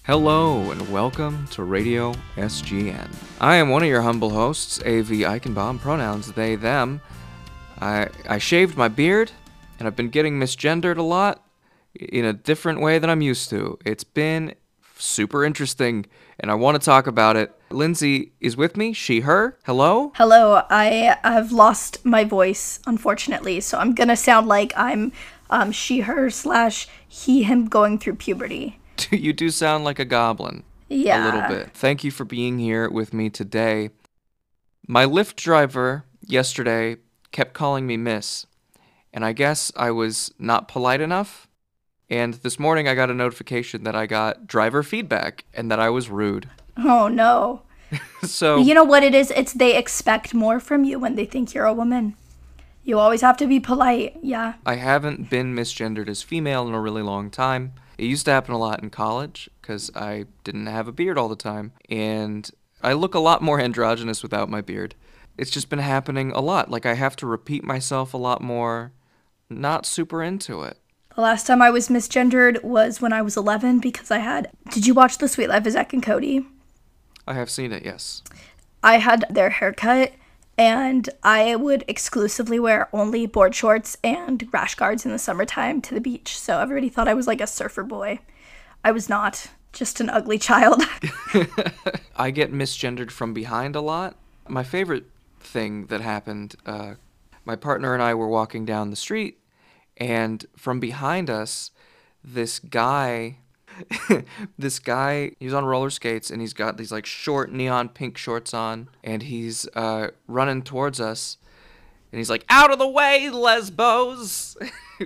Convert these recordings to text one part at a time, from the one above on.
Hello and welcome to Radio SGN. I am one of your humble hosts, A.V. Eichenbaum, pronouns they, them. I shaved my beard, and I've been getting misgendered a lot in a different way than I'm used to. It's been super interesting, and I want to talk about it. Lindsay is with me, she, her. Hello? Hello, I have lost my voice, unfortunately, so I'm gonna sound like I'm she, her / he, him going through puberty. You do sound like a goblin. Yeah. A little bit. Thank you for being here with me today. My Lyft driver yesterday kept calling me miss, and I guess I was not polite enough. And this morning I got a notification that I got driver feedback and that I was rude. Oh no. So You know what it is? It's they expect more from you when they think you're a woman. You always have to be polite, yeah. I haven't been misgendered as female in a really long time. It used to happen a lot in college because I didn't have a beard all the time, and I look a lot more androgynous without my beard. It's just been happening a lot. Like, I have to repeat myself a lot more. Not super into it. The last time I was misgendered was when I was 11 because I had... Did you watch The Sweet Life of Zack and Cody? I have seen it, yes. I had their haircut, and I would exclusively wear only board shorts and rash guards in the summertime to the beach. So everybody thought I was like a surfer boy. I was not. Just an ugly child. I get misgendered from behind a lot. My favorite thing that happened, my partner and I were walking down the street, and from behind us, this guy, he's on roller skates, and he's got these like short neon pink shorts on, and he's running towards us, and he's like, "Out of the way, lesbos!"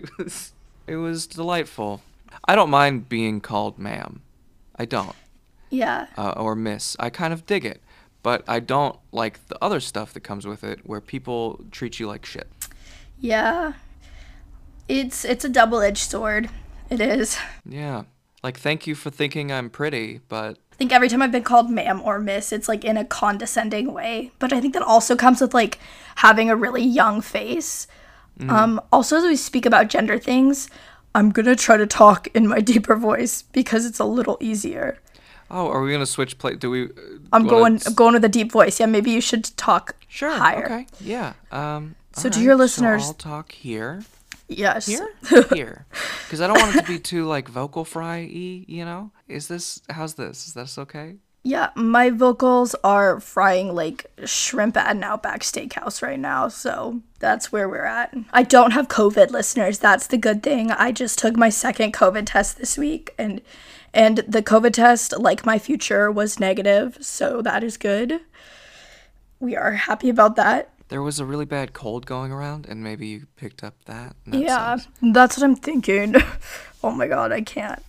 it was delightful. I don't mind being called ma'am. I don't. Yeah. Or miss. I kind of dig it, but I don't like the other stuff that comes with it, where people treat you like shit. Yeah. It's a double-edged sword. It is. Yeah. Like, thank you for thinking I'm pretty, but... I think every time I've been called ma'am or miss, it's like in a condescending way. But I think that also comes with like having a really young face. Also, as we speak about gender things, I'm gonna try to talk in my deeper voice because it's a little easier. Oh, are we gonna switch do we... I'm going with a deep voice. Yeah, maybe you should talk higher. Okay, yeah. So to your listeners... So I'll talk here. Yes. Here? Here. Because I don't want it to be too, like, vocal fry-y, you know? How's this? Is this okay? Yeah, my vocals are frying like shrimp at an Outback Steakhouse right now, so that's where we're at. I don't have COVID, listeners. That's the good thing. I just took my second COVID test this week, and the COVID test, like my future, was negative, so that is good. We are happy about that. There was a really bad cold going around, and maybe you picked up that. Yeah, that's what I'm thinking. Oh my god, I can't.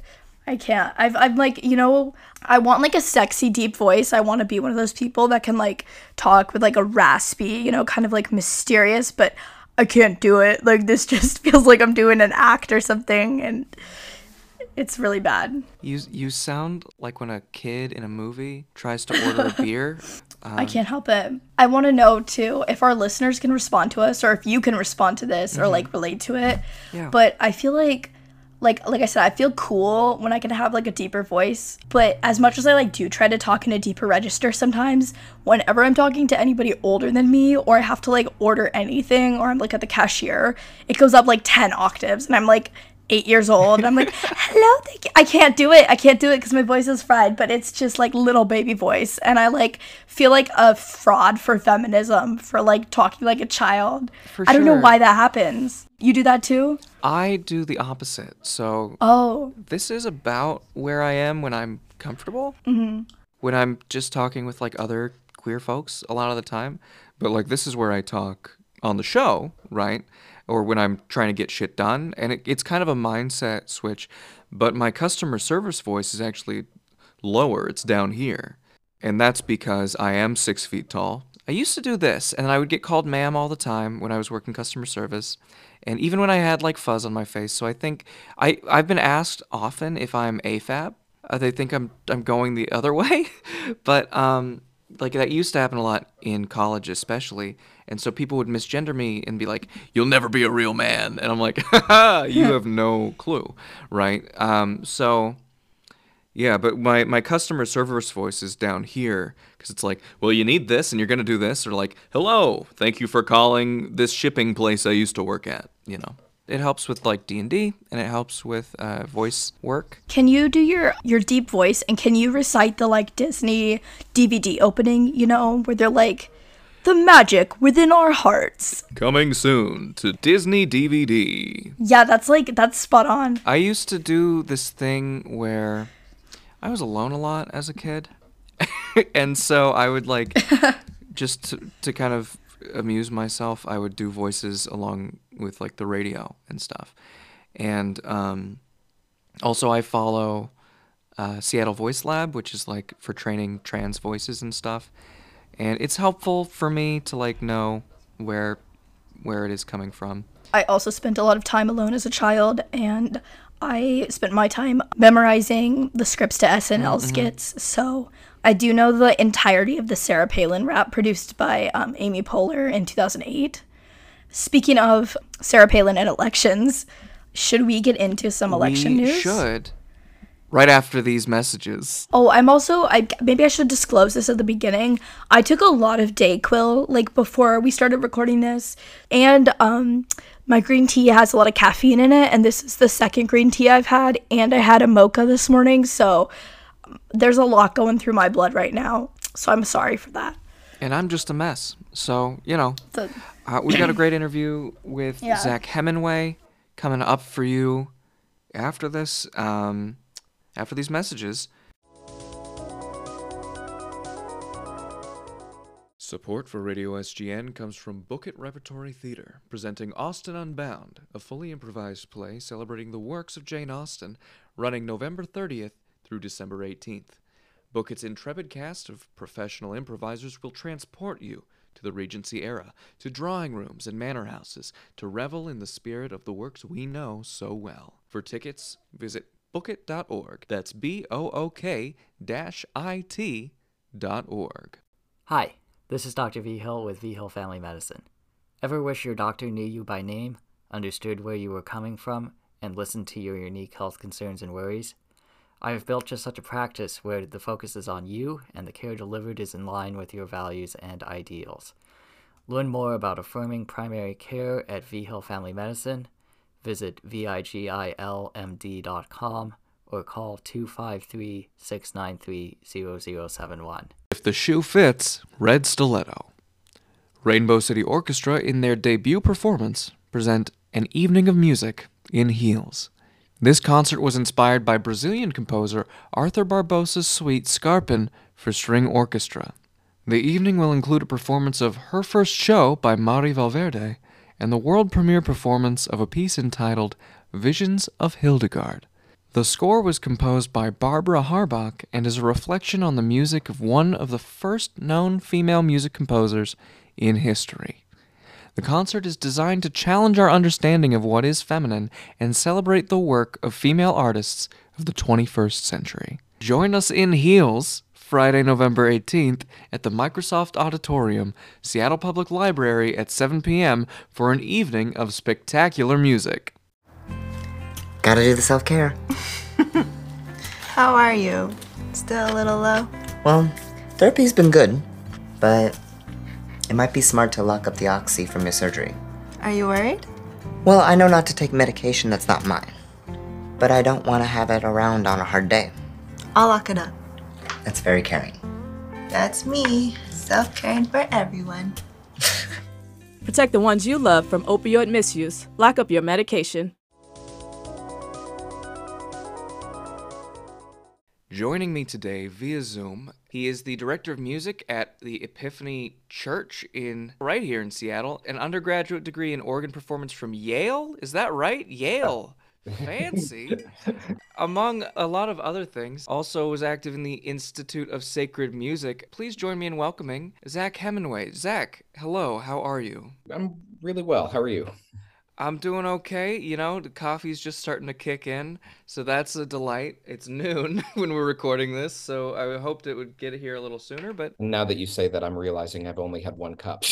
I'm like, you know, I want like a sexy deep voice. I want to be one of those people that can like talk with like a raspy, you know, kind of like mysterious, but I can't do it. Like, this just feels like I'm doing an act or something, and it's really bad. You sound like when a kid in a movie tries to order a beer. I can't help it. I want to know too if our listeners can respond to us, or if you can respond to this or like relate to it. Yeah. But I feel like I said, I feel cool when I can have like a deeper voice. But as much as I like do try to talk in a deeper register sometimes, whenever I'm talking to anybody older than me, or I have to like order anything, or I'm like at the cashier, it goes up like 10 octaves, and I'm like 8 years old, and I'm like, hello, thank you. I can't do it because my voice is fried, but it's just like little baby voice, and I like feel like a fraud for feminism for like talking like a child. I don't know why that happens. You do that too? I do the opposite. So this is about where I am when I'm comfortable. Mm-hmm. When I'm just talking with like other queer folks a lot of the time, but like this is where I talk on the show, right? Or when I'm trying to get shit done, and it's kind of a mindset switch, but my customer service voice is actually lower. It's down here, and that's because I am 6 feet tall. I used to do this, and I would get called ma'am all the time when I was working customer service, and even when I had like fuzz on my face. So I think I've been asked often if I'm AFAB. They think I'm going the other way, but like that used to happen a lot in college especially, and so people would misgender me and be like, "You'll never be a real man," and I'm like, "Ha, you have no clue," right? So Yeah, but my customer service voice is down here because it's like, well, you need this and you're going to do this. Or like, hello, thank you for calling this shipping place I used to work at, you know. It helps with like D&D and it helps with voice work. Can you do your deep voice and can you recite the like Disney DVD opening, you know, where they're like, the magic within our hearts. Coming soon to Disney DVD. Yeah, that's spot on. I used to do this thing where I was alone a lot as a kid. And so I would like, just to kind of amuse myself, I would do voices along with like the radio and stuff. And also I follow Seattle Voice Lab, which is like for training trans voices and stuff. And it's helpful for me to like know where it is coming from. I also spent a lot of time alone as a child, and I spent my time memorizing the scripts to SNL skits. So I do know the entirety of the Sarah Palin rap produced by Amy Poehler in 2008. Speaking of Sarah Palin and elections, should we get into some election news? We should. Right after these messages. Oh, maybe I should disclose this at the beginning. I took a lot of Dayquil, like, before we started recording this. And, my green tea has a lot of caffeine in it. And this is the second green tea I've had. And I had a mocha this morning. So there's a lot going through my blood right now. So I'm sorry for that. And I'm just a mess. So, you know, we got a great interview with Zach Hemingway coming up for you after this. After these messages. Support for Radio SGN comes from Book It Repertory Theater, presenting Austen Unbound, a fully improvised play celebrating the works of Jane Austen, running November 30th through December 18th. Book It's intrepid cast of professional improvisers will transport you to the Regency era, to drawing rooms and manor houses, to revel in the spirit of the works we know so well. For tickets, visit bookit.org. That's BOOK-IT.org. Hi, this is Dr. V. Hill with V. Hill Family Medicine. Ever wish your doctor knew you by name, understood where you were coming from, and listened to your unique health concerns and worries? I have built just such a practice where the focus is on you and the care delivered is in line with your values and ideals. Learn more about affirming primary care at V. Hill Family Medicine. Visit vigilmd.com or call 253-693-0071. If the shoe fits, Red Stiletto. Rainbow City Orchestra, in their debut performance, present An Evening of Music in Heels. This concert was inspired by Brazilian composer Arthur Barbosa's suite Scarpin for string orchestra. The evening will include a performance of Her First Show by Mari Valverde, and the world premiere performance of a piece entitled Visions of Hildegard. The score was composed by Barbara Harbach and is a reflection on the music of one of the first known female music composers in history. The concert is designed to challenge our understanding of what is feminine and celebrate the work of female artists of the 21st century. Join us in Heels Friday, November 18th at the Microsoft Auditorium, Seattle Public Library at 7 p.m. for an evening of spectacular music. Gotta do the self-care. How are you? Still a little low? Well, therapy's been good, but it might be smart to lock up the oxy from your surgery. Are you worried? Well, I know not to take medication that's not mine, but I don't want to have it around on a hard day. I'll lock it up. That's very caring. That's me. Self-caring for everyone. Protect the ones you love from opioid misuse. Lock up your medication. Joining me today via Zoom, he is the director of music at the Epiphany Church right here in Seattle, an undergraduate degree in organ performance from Yale. Is that right? Yale. Fancy. Among a lot of other things, also was active in the Institute of Sacred Music. Please join me in welcoming Zach Hemingway. Zach, hello, how are you? I'm really well. How are you? I'm doing okay. You know, the coffee's just starting to kick in, so that's a delight. It's noon when we're recording this, so I hoped it would get here a little sooner, but... Now that you say that, I'm realizing I've only had one cup.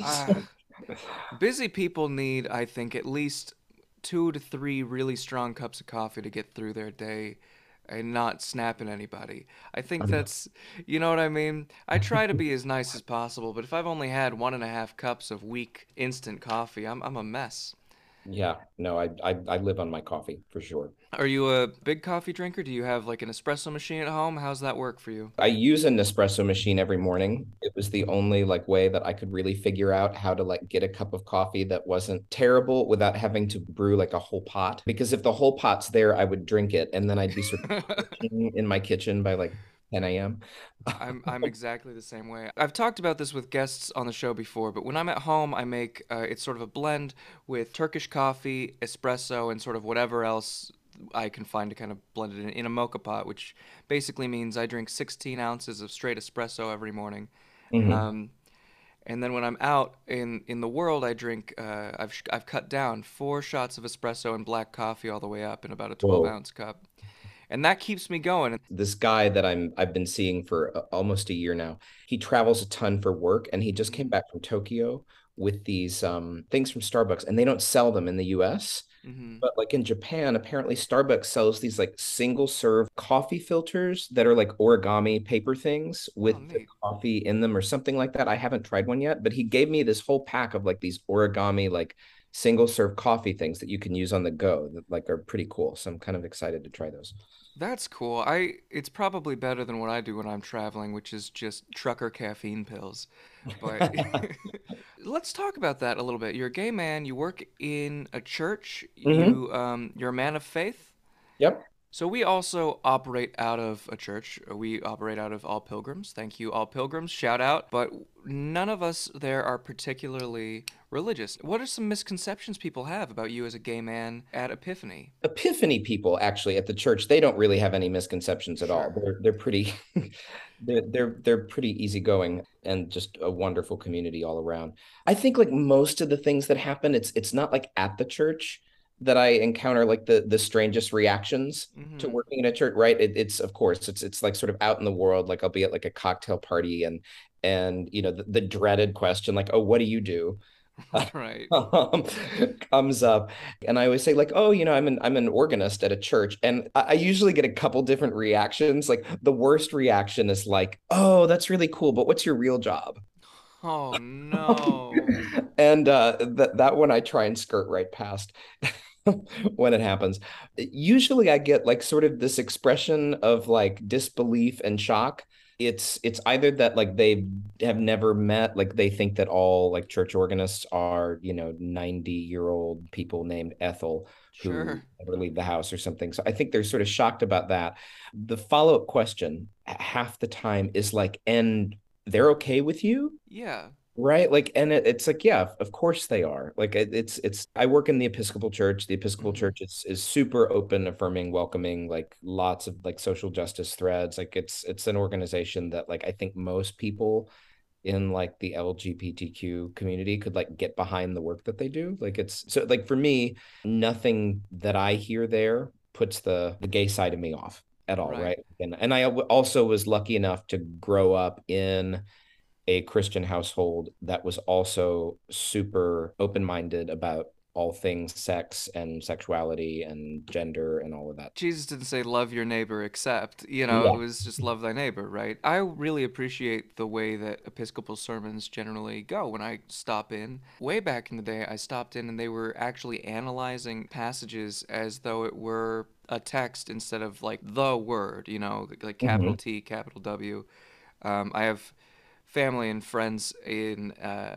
Busy people need, I think, at least 2 to 3 really strong cups of coffee to get through their day. and not snapping anybody. I think that's, you know what I mean? I try to be as nice as possible, but if I've only had 1.5 cups of weak instant coffee, I'm a mess. Yeah, no, I live on my coffee for sure. Are you a big coffee drinker? Do you have like an espresso machine at home? How's that work for you? I use an espresso machine every morning. It was the only like way that I could really figure out how to like get a cup of coffee that wasn't terrible without having to brew like a whole pot. Because if the whole pot's there, I would drink it and then I'd be sort of in my kitchen by like 10 a.m. I'm exactly the same way. I've talked about this with guests on the show before, but when I'm at home, I make it's sort of a blend with Turkish coffee, espresso, and sort of whatever else I can find to kind of blend it in a mocha pot, which basically means I drink 16 ounces of straight espresso every morning. Mhm. Um, and then when I'm out in the world, I drink. I've cut down 4 shots of espresso and black coffee all the way up in about a 12 Whoa. ounce cup, and that keeps me going. This guy that I've been seeing for almost a year now. He travels a ton for work, and he just came back from Tokyo with these things from Starbucks, and they don't sell them in the US. Mm-hmm. But like in Japan, apparently Starbucks sells these like single serve coffee filters that are like origami paper things Oh, with the neat. coffee in them or something like that. I haven't tried one yet, but he gave me this whole pack of like these origami like single serve coffee things that you can use on the go that like are pretty cool. So I'm kind of excited to try those. That's cool. It's probably better than what I do when I'm traveling, which is just trucker caffeine pills. But let's talk about that a little bit. You're a gay man, you work in a church, Hmm. you're a man of faith. Yep. So we also operate out of a church. We operate out of All Pilgrims. Thank you, All Pilgrims. Shout out. But none of us there are particularly religious. What are some misconceptions people have about you as a gay man at Epiphany? Epiphany people actually at the church, they don't really have any misconceptions at all. Sure. They're pretty they're pretty easygoing and just a wonderful community all around. I think like most of the things that happen, it's not like at the church that I encounter like the strangest reactions to Mm-hmm. working in a church, right? It's of course it's like sort of out in the world, like I'll be at like a cocktail party and you know the dreaded question like, oh, what do you do? Right. um, comes up, and I always say like, oh, you know, I'm an organist at a church, and I usually get a couple different reactions. Like the worst reaction is like, oh, that's really cool, but what's your real job? Oh no. And that one I try and skirt right past when it happens. Usually I get like sort of this expression of like disbelief and shock. It's either that like they have never met, like they think that all like church organists are, you know, 90-year-old people named Ethel who Sure. never leave the house or something. So I think they're sort of shocked about that. The follow-up question half the time is like, and they're okay with you? Yeah. Right. Like, and it's like, yeah, of course they are. Like, I work in the Episcopal Church. The Episcopal Mm-hmm. Church is super open, affirming, welcoming, like lots of like social justice threads. Like, it's an organization that, like, I think most people in like the LGBTQ community could like get behind the work that they do. Like, it's so, like, for me, nothing that I hear there puts the gay side of me off at all. Right. Right. And I also was lucky enough to grow up in a Christian household that was also super open-minded about all things sex and sexuality and gender and all of that. Jesus didn't say love your neighbor except, it Yeah. was just love thy neighbor, right? I really appreciate the way that Episcopal sermons generally go when I stop in. Way back in the day, I stopped in and they were actually analyzing passages as though it were a text instead of like the word, like capital Hmm. T, capital W. I have family and friends in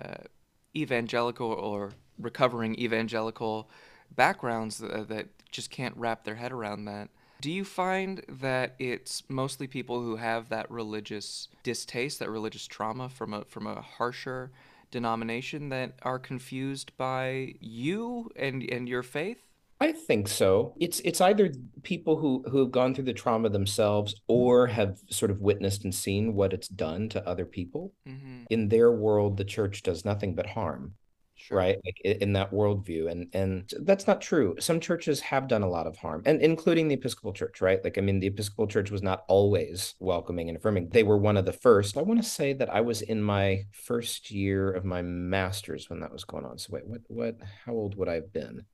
evangelical or recovering evangelical backgrounds that just can't wrap their head around that. Do you find that it's mostly people who have that religious distaste, that religious trauma from a harsher denomination that are confused by you and your faith? I think so. It's either people who have gone through the trauma themselves or have sort of witnessed and seen what it's done to other people. Mm-hmm. In their world, the church does nothing but harm, Sure. right? Like in that worldview. And that's not true. Some churches have done a lot of harm, and including the Episcopal Church, right? Like, I mean, the Episcopal Church was not always welcoming and affirming. They were one of the first. I want to say that I was in my first year of my master's when that was going on. So wait, how old would I have been?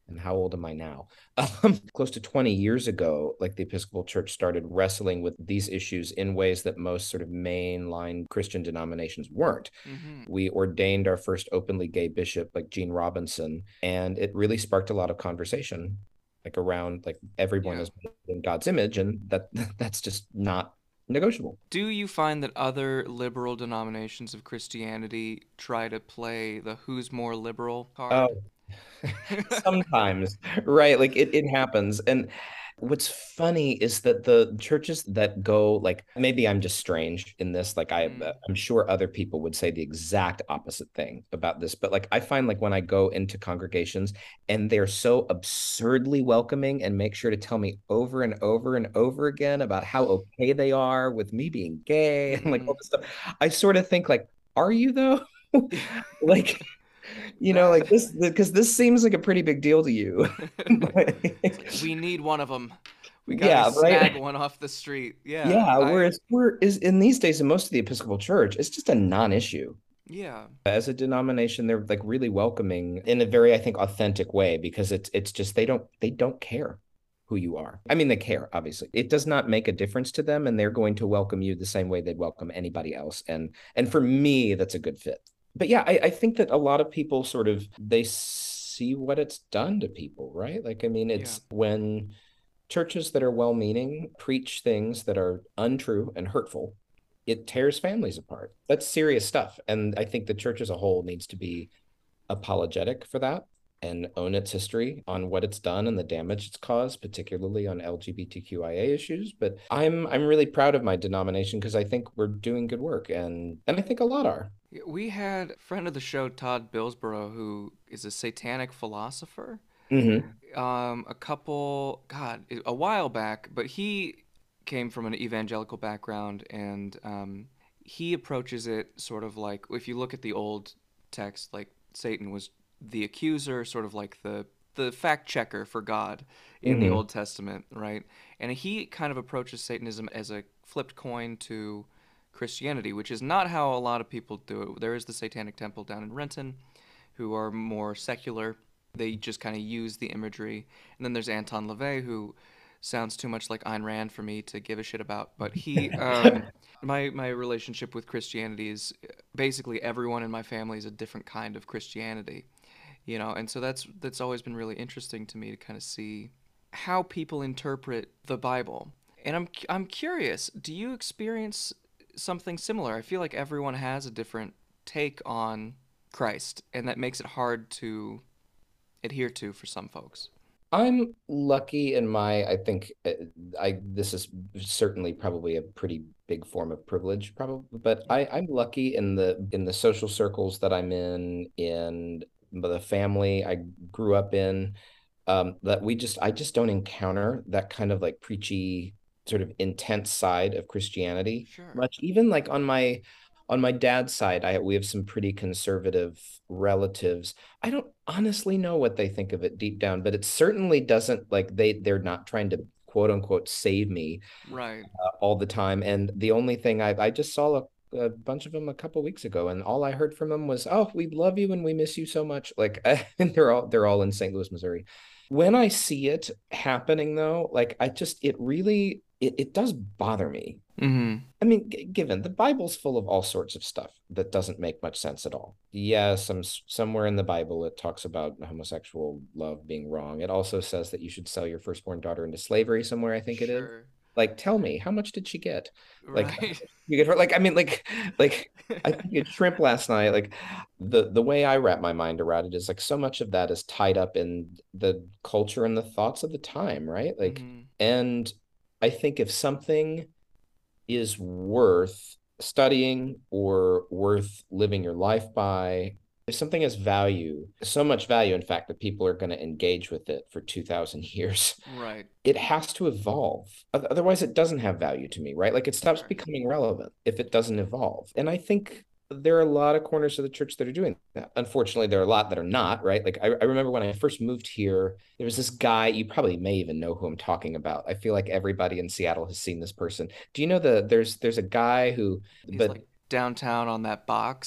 and how old am I now? Close to 20 years ago, like the Episcopal Church started wrestling with these issues in ways that most sort of mainline Christian denominations weren't. We ordained our first openly gay bishop, like Gene Robinson, and it really sparked a lot of conversation, like around like everyone is in God's image, and that's just not negotiable. Do you find that other liberal denominations of Christianity try to play the who's more liberal card? Oh, sometimes, right? Like it happens. And what's funny is that the churches that go, like, maybe I'm just strange in this, like I'm sure other people would say the exact opposite thing about this, but like I find like when I go into congregations and they're so absurdly welcoming and make sure to tell me over and over and over again about how okay they are with me being gay and like all this stuff, I sort of think like, are you though? Like, you know, like this, because this seems like a pretty big deal to you. We need one of them. We gotta snag one off the street. Yeah. Whereas in these days in most of the Episcopal Church, it's just a non-issue. Yeah. As a denomination, they're like really welcoming in a very, I think, authentic way, because it's just they don't care who you are. I mean, they care, obviously. It does not make a difference to them, and they're going to welcome you the same way they'd welcome anybody else. And for me, that's a good fit. But yeah, I think that a lot of people sort of, they see what it's done to people, right? Like, I mean, it's when churches that are well-meaning preach things that are untrue and hurtful, it tears families apart. That's serious stuff. And I think the church as a whole needs to be apologetic for that and own its history on what it's done and the damage it's caused, particularly on LGBTQIA issues. But I'm really proud of my denomination because I think we're doing good work, and I think a lot are. We had a friend of the show, Todd Billsborough, who is a satanic philosopher. A while back, but he came from an evangelical background, and he approaches it sort of like, if you look at the old text, like Satan was the accuser, sort of like the fact checker for God in the Old Testament, right? And he kind of approaches Satanism as a flipped coin to Christianity, which is not how a lot of people do it. There is the Satanic Temple down in Renton, who are more secular. They just kind of use the imagery. And then there's Anton LaVey, who sounds too much like Ayn Rand for me to give a shit about. But he, my relationship with Christianity is basically everyone in my family is a different kind of Christianity, you know. And so that's always been really interesting to me to kind of see how people interpret the Bible. And I'm curious, do you experience something similar? I feel like everyone has a different take on Christ, and that makes it hard to adhere to for some folks. I'm lucky in I think this is certainly probably a pretty big form of privilege, probably, but I'm lucky in the social circles that I'm in the family I grew up in, that I just don't encounter that kind of like preachy sort of intense side of Christianity much. Even like on my dad's side, we have some pretty conservative relatives. I don't honestly know what they think of it deep down, but it certainly doesn't, like, they're not trying to quote unquote save me all the time. And the only thing I just saw a bunch of them a couple weeks ago, and all I heard from them was, "Oh, we love you and we miss you so much." Like, and they're all in St. Louis, Missouri. When I see it happening, though, like it really does bother me. I mean, given the Bible's full of all sorts of stuff that doesn't make much sense at all. Yes, somewhere in the Bible it talks about homosexual love being wrong. It also says that you should sell your firstborn daughter into slavery somewhere, I think it is. Like, tell me, how much did she get? Like, you get her, like, I mean, like I think you had shrimp last night. Like, the way I wrap my mind around it is like so much of that is tied up in the culture and the thoughts of the time, right? Like, and I think if something is worth studying or worth living your life by, if something has value, so much value, in fact, that people are going to engage with it for 2,000 years, it has to evolve. Otherwise, it doesn't have value to me, right? Like, it stops becoming relevant if it doesn't evolve. And I think there are a lot of corners of the church that are doing that. Unfortunately, there are a lot that are not, right? Like, I remember when I first moved here, there was this guy, you probably may even know who I'm talking about. I feel like everybody in Seattle has seen this person. Do you know there's a guy who, he's like downtown on that box?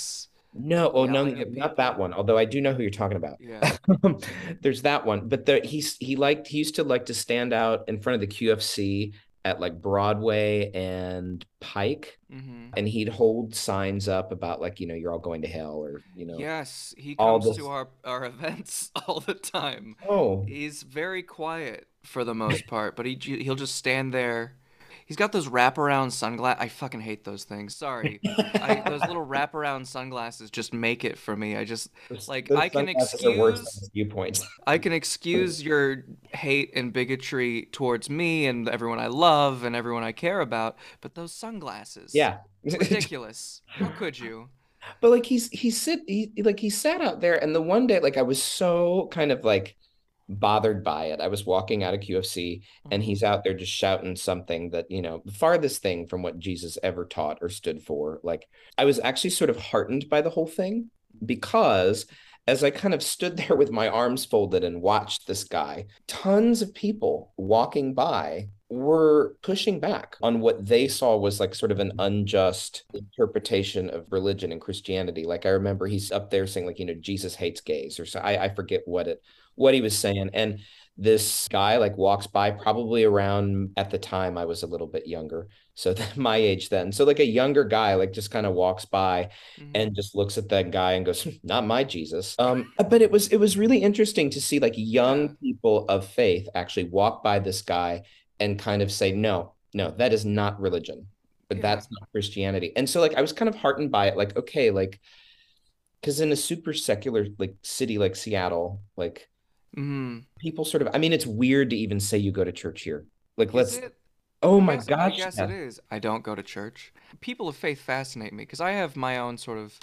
No, oh no, yelling no, at not that people. one. Although I do know who you're talking about. Yeah. There's that one, but he used to like to stand out in front of the QFC at like Broadway and Pike, Mm-hmm. and he'd hold signs up about like, you're all going to hell, or Yes, he all comes to this. our events all the time. Oh, He's very quiet for the most part, but he'll just stand there. He's got those wraparound sunglasses. I fucking hate those things. Sorry. I those little wraparound sunglasses just make it for me. I just like those sunglasses are worse than his viewpoints. I can excuse your hate and bigotry towards me and everyone I love and everyone I care about, but those sunglasses, Yeah. ridiculous. How could you? But like he sat out there, and the one day like I was so kind of like bothered by it. I was walking out of QFC, and Mhm. he's out there just shouting something that, the farthest thing from what Jesus ever taught or stood for. Like, I was actually sort of heartened by the whole thing, because as I kind of stood there with my arms folded and watched this guy, tons of people walking by were pushing back on what they saw was like sort of an unjust interpretation of religion and Christianity. Like, I remember he's up there saying like, Jesus hates gays, or so. I forget what he was saying. And this guy like walks by, probably around, at the time I was a little bit younger, so my age then. So like a younger guy like just kind of walks by Mhm. and just looks at that guy and goes, not my Jesus. But it was really interesting to see like young Yeah. people of faith actually walk by this guy and kind of say, no, no, that is not religion, but Yeah. that's not Christianity. And so like I was kind of heartened by it, like, okay, like, because in a super secular like city like Seattle, like, Mhm. people sort of, I mean, it's weird to even say you go to church here. Like, Is let's, it? oh I my guess I gosh, guess it yeah. is. I don't go to church. People of faith fascinate me because I have my own sort of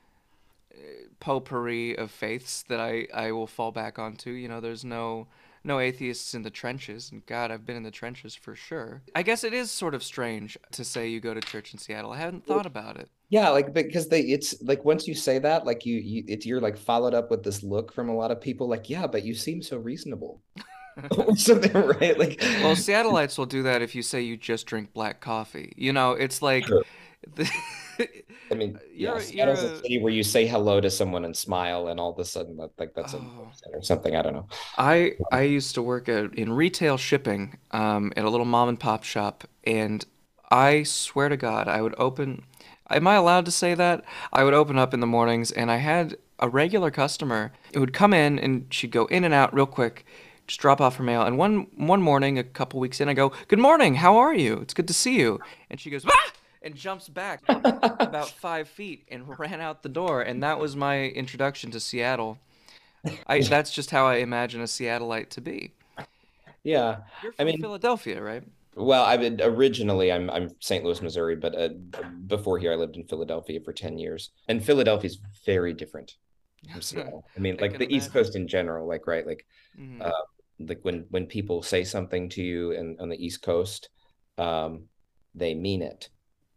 potpourri of faiths that I will fall back onto. There's no atheists in the trenches, and God, I've been in the trenches for sure. I guess it is sort of strange to say you go to church in Seattle. I hadn't thought about it. Yeah, like because it's like once you say that, like you're like followed up with this look from a lot of people, like, yeah, but you seem so reasonable. Or something, right? Like, Well, Seattleites will do that if you say you just drink black coffee. It's like sure. the, I mean, yeah, you're Seattle's a a city where you say hello to someone and smile, and all of a sudden like that's a oh. or something. I don't know. I used to work in retail shipping at a little mom and pop shop, and I swear to God, I would open. Am I allowed to say that? I would open up in the mornings, and I had a regular customer who would come in, and she'd go in and out real quick, just drop off her mail. And one morning, a couple weeks in, I go, "Good morning, how are you? It's good to see you." And she goes, "Ah!" and jumps back about 5 feet and ran out the door. And that was my introduction to Seattle. That's just how I imagine a Seattleite to be. Yeah, You're I from mean, Philadelphia, right? well, I mean, originally I'm St. Louis, Missouri, but before here I lived in Philadelphia for 10 years. And Philadelphia is very different from Seattle. I mean, I like can the East imagine. Coast in general, like, right, Hmm. uh like when people say something to you and on the East Coast, um, they mean it.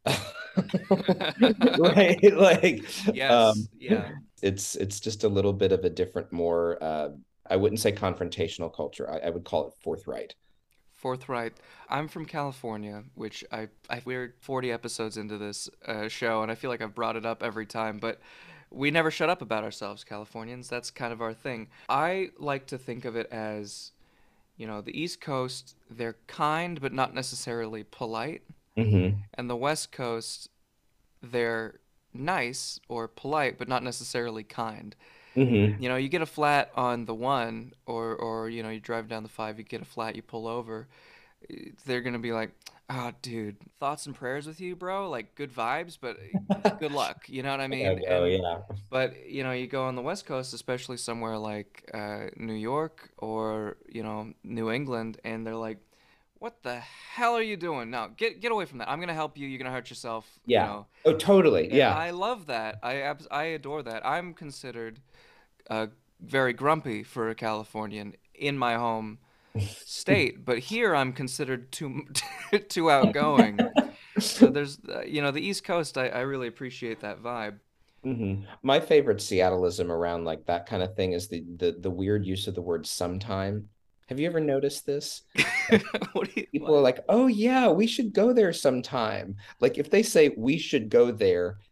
Right? Like, Yes, yeah. it's just a little bit of a different, more I wouldn't say confrontational culture. I would call it forthright. Forthright. I'm from California, which we're 40 episodes into this show, and I feel like I've brought it up every time, but we never shut up about ourselves, Californians. That's kind of our thing. I like to think of it as, the East Coast, they're kind, but not necessarily polite. Hmm. And the West Coast, they're nice or polite, but not necessarily kind. Hmm. You get a flat on the one, or you drive down the five, you get a flat, you pull over. They're gonna be like, "Oh, dude, thoughts and prayers with you, bro. Like good vibes, but good luck." You know what I Oh, mean? oh, And yeah. but you go on the West Coast, especially somewhere like New York or New England, and they're like, "What the hell are you doing? No, get away from that. I'm gonna help you. You're gonna hurt yourself." Yeah. Oh, totally. And Yeah. I love that. I adore that. I'm considered very grumpy for a Californian in my home state, but here I'm considered too too outgoing. So there's the East Coast. I really appreciate that vibe. My favorite Seattleism around like that kind of thing is the weird use of the word sometime. Have you ever noticed this? Like, What do you people are what? like, "Oh yeah, we should go there sometime." Like if they say we should go there,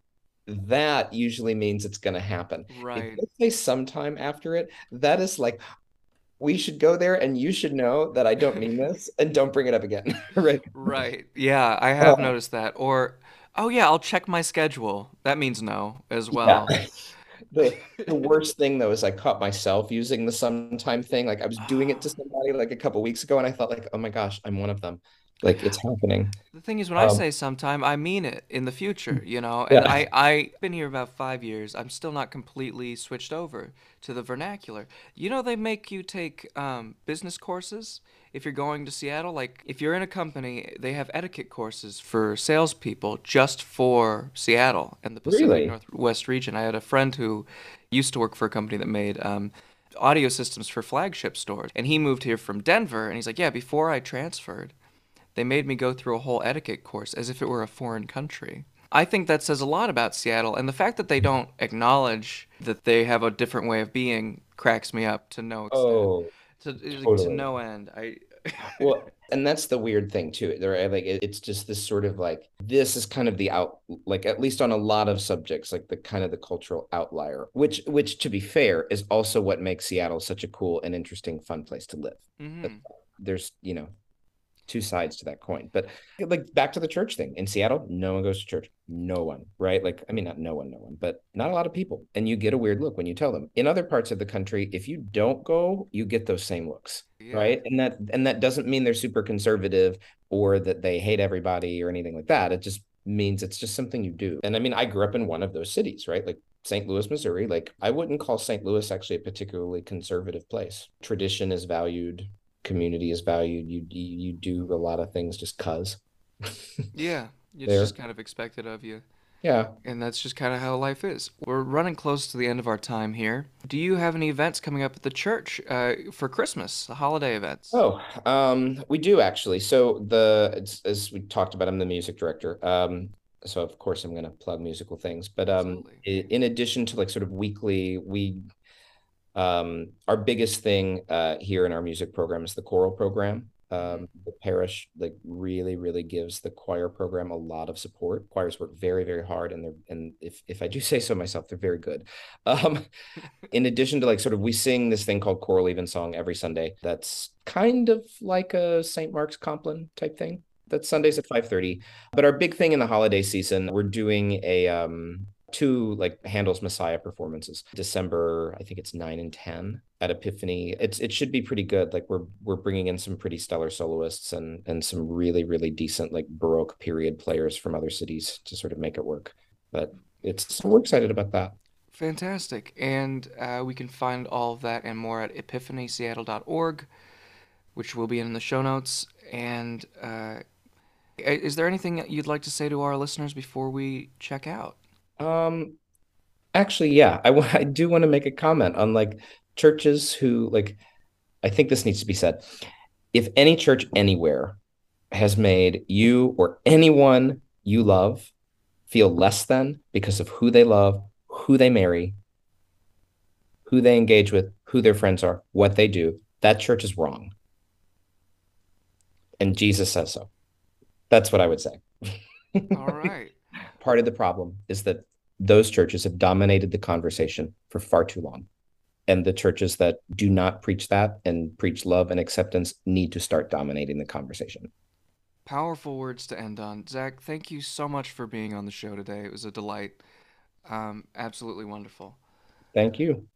that usually means it's going to happen. Right. If they say sometime after it, that is like, we should go there and you should know that I don't mean this and don't bring it up again. Right. Right. Yeah, I have noticed that. Or, oh yeah, I'll check my schedule. That means no as well. Yeah. The worst thing though is I caught myself using the sometime thing. Like I was doing it to somebody like a couple weeks ago and I thought like, oh my gosh, I'm one of them. Like it's happening. The thing is, when I say sometime, I mean it in the future, you know? Yeah. And I've been here about 5 years. I'm still not completely switched over to the vernacular. You know, they make you take business courses if you're going to Seattle. Like, if you're in a company, they have etiquette courses for salespeople just for Seattle and the Pacific Really? Northwest region. I had a friend who used to work for a company that made audio systems for flagship stores. And he moved here from Denver, and he's like, yeah, before I transferred, they made me go through a whole etiquette course as if it were a foreign country. I think that says a lot about Seattle, and the fact that they don't acknowledge that they have a different way of being cracks me up to no extent. Oh, To totally. no end. Well, and that's the weird thing too. There, like it's just this sort of like this is kind of the out, like at least on a lot of subjects, like the kind of the cultural outlier, which to be fair is also what makes Seattle such a cool and interesting, fun place to live. Mhm. There's, two sides to that coin. But like back to the church thing in Seattle, no one goes to church. No one, right? Like, I mean, not no one, but not a lot of people. And you get a weird look when you tell them. In other parts of the country, if you don't go, you get those same looks, Yeah. right? And that doesn't mean they're super conservative or that they hate everybody or anything like that. It just means it's just something you do. And I mean, I grew up in one of those cities, right? Like St. Louis, Missouri. Like I wouldn't call St. Louis actually a particularly conservative place. Tradition is valued, community is valued. You do a lot of things just cuz. Yeah. It's There. just kind of expected of you. Yeah. And that's just kind of how life is. We're running close to the end of our time here. Do you have any events coming up at the church for Christmas, the holiday events? Oh, we do actually. So as we talked about, I'm the music director. So of course I'm going to plug musical things, but Absolutely. in addition to like sort of weekly, our biggest thing here in our music program is the choral program. The parish like really gives the choir program a lot of support. Choirs work very hard, and if I do say so myself, they're very good. In addition to like sort of we sing this thing called Choral Evensong every Sunday. That's kind of like a St. Mark's Compline type thing. That's Sundays at 5:30. But our big thing in the holiday season, we're doing a two like Handel's Messiah performances. December, I think it's 9 and 10 at Epiphany. It should be pretty good. Like we're bringing in some pretty stellar soloists and some really decent like Baroque period players from other cities to sort of make it work. But we're excited about that. Fantastic. And we can find all of that and more at epiphanyseattle.org, which will be in the show notes. And is there anything you'd like to say to our listeners before we check out? Actually, yeah, I do want to make a comment on like churches who like, I think this needs to be said. If any church anywhere has made you or anyone you love feel less than because of who they love, who they marry, who they engage with, who their friends are, what they do, that church is wrong. And Jesus says so. That's what I would say. All right. Part of the problem is that those churches have dominated the conversation for far too long. And the churches that do not preach that and preach love and acceptance need to start dominating the conversation. Powerful words to end on. Zach, thank you so much for being on the show today. It was a delight. Absolutely wonderful. Thank you.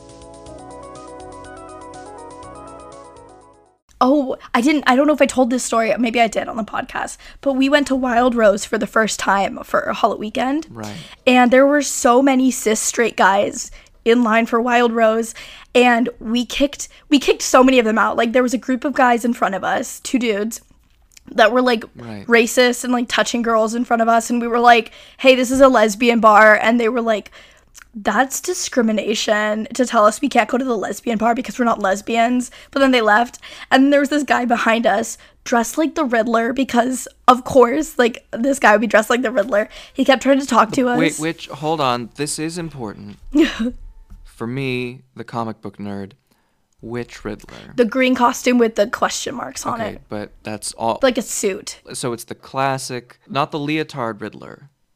Oh, I don't know if I told this story. Maybe I did on the podcast. But we went to Wild Rose for the first time for a Halloween weekend. Right. And there were so many cis straight guys in line for Wild Rose. And we kicked so many of them out. Like, there was a group of guys in front of us, two dudes, that were like racist and like touching girls in front of us. And we were like, hey, this is a lesbian bar. And they were like, that's discrimination to tell us we can't go to the lesbian bar because we're not lesbians. But then they left. And then there was this guy behind us dressed like the Riddler because, of course, like, this guy would be dressed like the Riddler. He kept trying to talk to us. Wait, hold on. This is important. For me, the comic book nerd, which Riddler? The green costume with the question marks on it. But that's all. Like a suit. So it's the classic, not the leotard Riddler.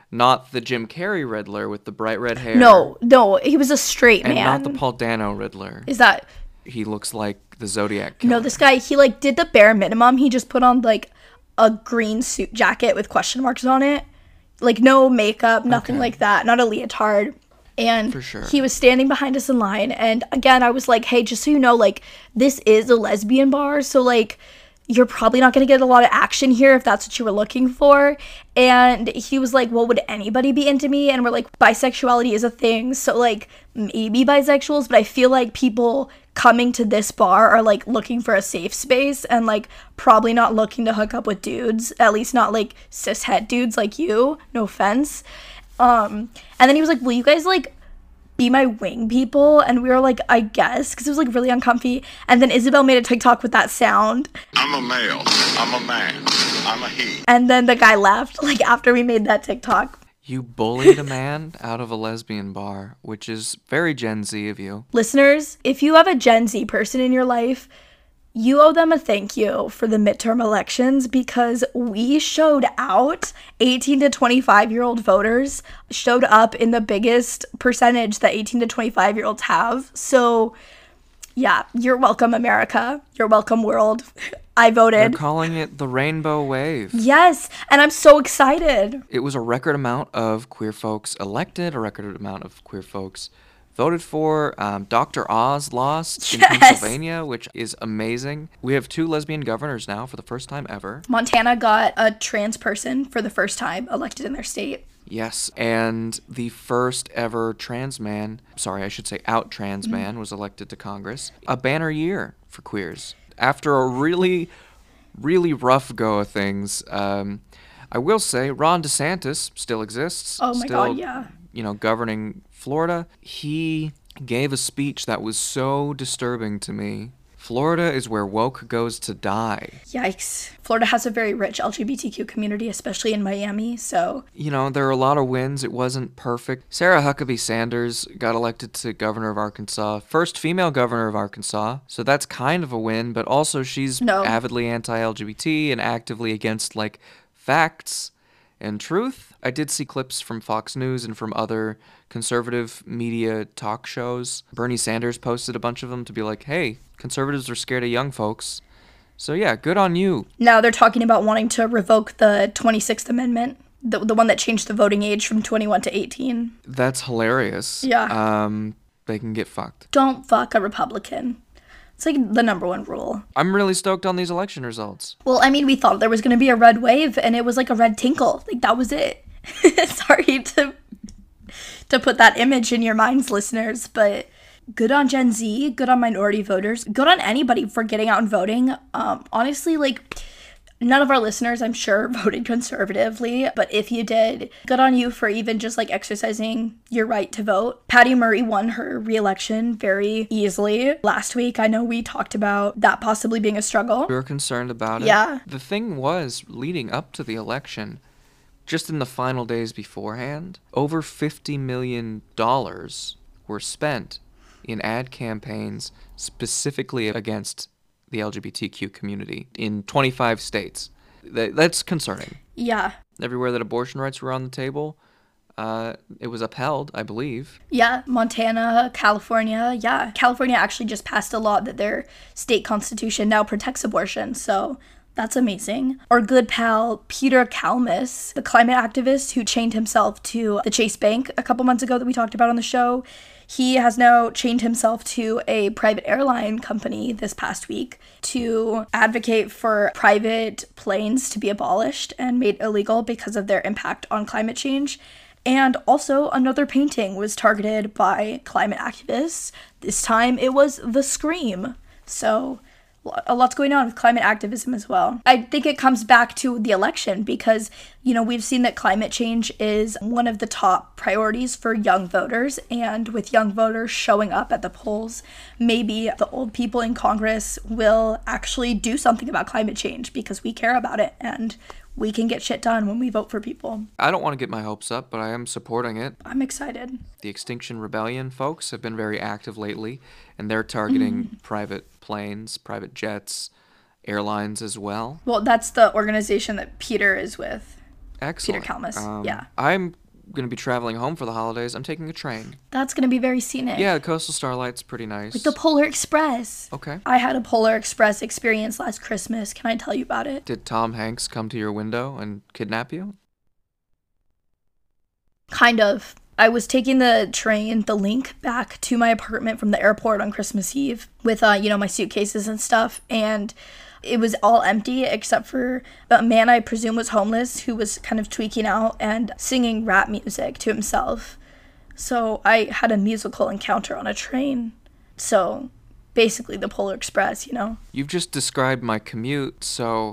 Not the Jim Carrey Riddler with the bright red hair. No, he was a straight man. And not the Paul Dano Riddler. Is that... He looks like the Zodiac Killer. No, this guy, he, like, did the bare minimum. He just put on, like, a green suit jacket with question marks on it. Like, no makeup, nothing like that. Not a leotard. And For sure. He was standing behind us in line. And, again, I was like, hey, just so you know, like, this is a lesbian bar. So, like... you're probably not going to get a lot of action here if that's what you were looking for. And he was like, well, would anybody be into me? And we're like, bisexuality is a thing. So, like, maybe bisexuals. But I feel like people coming to this bar are, like, looking for a safe space and, like, probably not looking to hook up with dudes. At least not, like, cishet dudes like you. No offense. And then he was like, will you guys, like, be my wing people? And we were like, I guess, because it was like really uncomfy. And then Isabel made a TikTok with that sound. I'm a male, I'm a man, I'm a he. And then the guy left, like, after we made that TikTok. You bullied a man out of a lesbian bar, which is very Gen Z of you. Listeners, if you have a Gen Z person in your life, you owe them a thank you for the midterm elections, because we showed out. 18 to 25-year-old voters showed up in the biggest percentage that 18 to 25-year-olds have. So, yeah, you're welcome, America. You're welcome, world. I voted. They're calling it the Rainbow Wave. Yes, and I'm so excited. It was a record amount of queer folks elected, a record amount of queer folks voted for. Dr. Oz lost in Pennsylvania, which is amazing. We have 2 lesbian governors now for the first time ever. Montana got a trans person for the first time elected in their state. Yes, and the first ever trans man, out trans man was elected to Congress. A banner year for queers. After a really, really rough go of things, I will say Ron DeSantis still exists. Oh my God, yeah. Governing Florida. He gave a speech that was so disturbing to me. Florida is where woke goes to die. Yikes. Florida has a very rich LGBTQ community, especially in Miami, so... there are a lot of wins. It wasn't perfect. Sarah Huckabee Sanders got elected to governor of Arkansas. First female governor of Arkansas. So that's kind of a win, but also she's avidly anti-LGBT and actively against, like, facts and truth. I did see clips from Fox News and from other conservative media talk shows. Bernie Sanders posted a bunch of them to be like, hey, conservatives are scared of young folks. So yeah, good on you. Now they're talking about wanting to revoke the 26th Amendment, the one that changed the voting age from 21 to 18. That's hilarious. Yeah. They can get fucked. Don't fuck a Republican. It's like the number one rule. I'm really stoked on these election results. Well, I mean, we thought there was going to be a red wave, and it was like a red tinkle. Like, that was it. Sorry to put that image in your minds, listeners, but good on Gen Z, good on minority voters, good on anybody for getting out and voting. Honestly, like, none of our listeners, I'm sure, voted conservatively, but if you did, good on you for even just, like, exercising your right to vote. Patty Murray won her re-election very easily. Last week, I know we talked about that possibly being a struggle. We were concerned about it. Yeah. The thing was, leading up to the election, just in the final days beforehand, over $50 million were spent in ad campaigns specifically against the LGBTQ community in 25 states. That's concerning. Yeah. Everywhere that abortion rights were on the table, it was upheld, I believe. Yeah, Montana, California. Yeah, California actually just passed a law that their state constitution now protects abortion, so that's amazing. Our good pal, Peter Kalmus, the climate activist who chained himself to the Chase Bank a couple months ago that we talked about on the show, he has now chained himself to a private airline company this past week to advocate for private planes to be abolished and made illegal because of their impact on climate change. And also another painting was targeted by climate activists. This time it was The Scream. So a lot's going on with climate activism as well. I think it comes back to the election because, we've seen that climate change is one of the top priorities for young voters. And with young voters showing up at the polls, maybe the old people in Congress will actually do something about climate change because we care about it and we can get shit done when we vote for people. I don't want to get my hopes up, but I am supporting it. I'm excited. The Extinction Rebellion folks have been very active lately, and they're targeting private planes, private jets, airlines as well. Well, that's the organization that Peter is with. Excellent. Peter Kalmus, yeah. I'm going to be traveling home for the holidays, I'm taking a train. That's going to be very scenic. Yeah, the Coastal Starlight's pretty nice. Like the Polar Express. Okay. I had a Polar Express experience last Christmas. Can I tell you about it? Did Tom Hanks come to your window and kidnap you? Kind of. I was taking the train, the link, back to my apartment from the airport on Christmas Eve with, my suitcases and stuff, and it was all empty except for a man I presume was homeless who was kind of tweaking out and singing rap music to himself. So I had a musical encounter on a train. So basically the Polar Express, You've just described my commute, so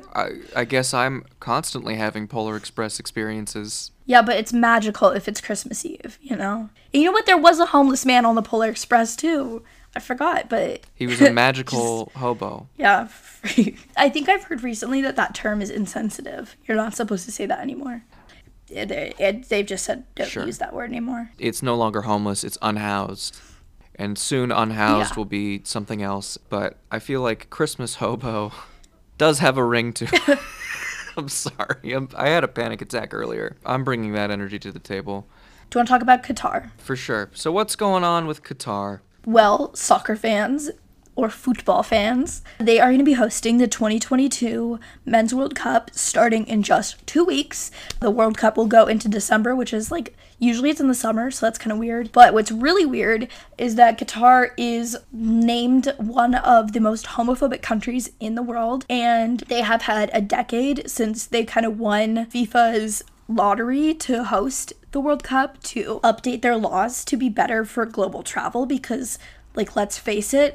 I guess I'm constantly having Polar Express experiences. Yeah, but it's magical if it's Christmas Eve, And you know what? There was a homeless man on the Polar Express, too. I forgot, but... He was a magical hobo. Yeah. I think I've heard recently that term is insensitive. You're not supposed to say that anymore. They've just said don't use that word anymore. It's no longer homeless, it's unhoused. And soon unhoused will be something else. But I feel like Christmas hobo does have a ring to it. I'm sorry. I had a panic attack earlier. I'm bringing that energy to the table. Do you want to talk about Qatar? For sure. So what's going on with Qatar? Well, soccer fans or football fans, they are going to be hosting the 2022 Men's World Cup starting in just 2 weeks. The World Cup will go into December, which is usually it's in the summer, so that's kind of weird. But what's really weird is that Qatar is named one of the most homophobic countries in the world, and they have had a decade since they kind of won FIFA's lottery to host the World Cup to update their laws to be better for global travel because, let's face it,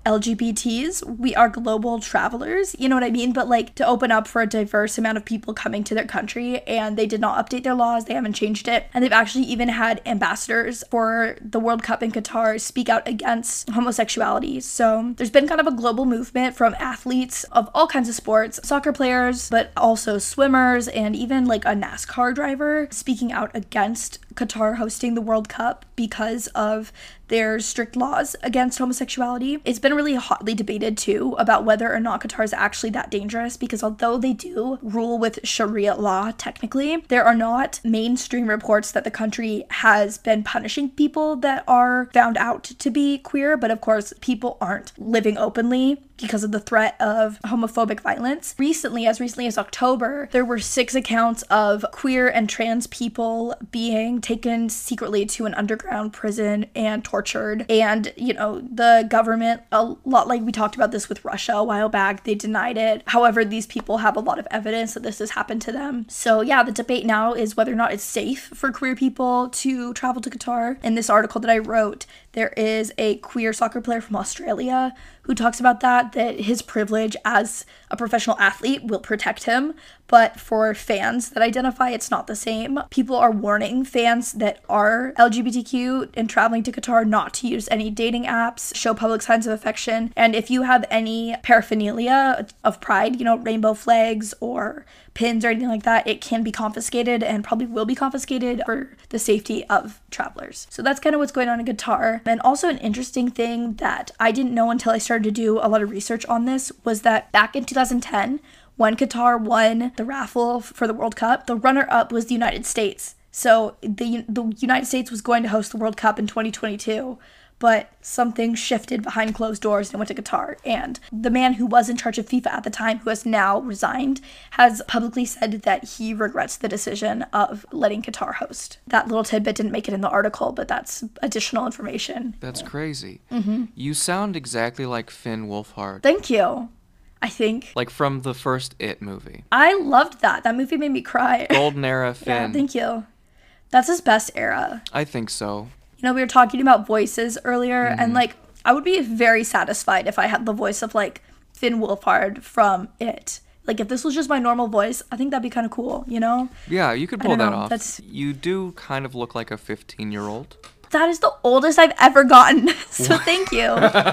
LGBTs, we are global travelers, you know what I mean? But to open up for a diverse amount of people coming to their country, and they did not update their laws, they haven't changed it. And they've actually even had ambassadors for the World Cup in Qatar speak out against homosexuality. So there's been kind of a global movement from athletes of all kinds of sports, soccer players, but also swimmers, and even a NASCAR driver speaking out against Qatar hosting the World Cup because of their strict laws against homosexuality. It's been really hotly debated too about whether or not Qatar is actually that dangerous, because although they do rule with Sharia law technically, there are not mainstream reports that the country has been punishing people that are found out to be queer, but of course people aren't living openly because of the threat of homophobic violence. As recently as October, there were 6 accounts of queer and trans people being taken secretly to an underground prison and tortured. And, the government, a lot like we talked about this with Russia a while back, they denied it. However, these people have a lot of evidence that this has happened to them. So yeah, the debate now is whether or not it's safe for queer people to travel to Qatar. In this article that I wrote, there is a queer soccer player from Australia who talks about that his privilege as a professional athlete will protect him, but for fans that identify, it's not the same. People are warning fans that are LGBTQ and traveling to Qatar not to use any dating apps, show public signs of affection, and if you have any paraphernalia of pride, rainbow flags or pins or anything like that, it can be confiscated and probably will be confiscated for the safety of travelers. So that's kind of what's going on in Qatar. And also an interesting thing that I didn't know until I started to do a lot of research on this was that back in 2010, when Qatar won the raffle for the World Cup, the runner-up was the United States. So the United States was going to host the World Cup in 2022, but something shifted behind closed doors and went to Qatar. And the man who was in charge of FIFA at the time, who has now resigned, has publicly said that he regrets the decision of letting Qatar host. That little tidbit didn't make it in the article, but that's additional information. That's crazy. Mm-hmm. You sound exactly like Finn Wolfhard. Thank you. I think. From the first It movie. I loved that. That movie made me cry. Golden era Finn. Yeah, thank you. That's his best era. I think so. We were talking about voices earlier, and I would be very satisfied if I had the voice of Finn Wolfhard from It. If this was just my normal voice, I think that'd be kind of cool, Yeah, you could pull that off. You do kind of look like a 15-year-old. That is the oldest I've ever gotten, so thank you.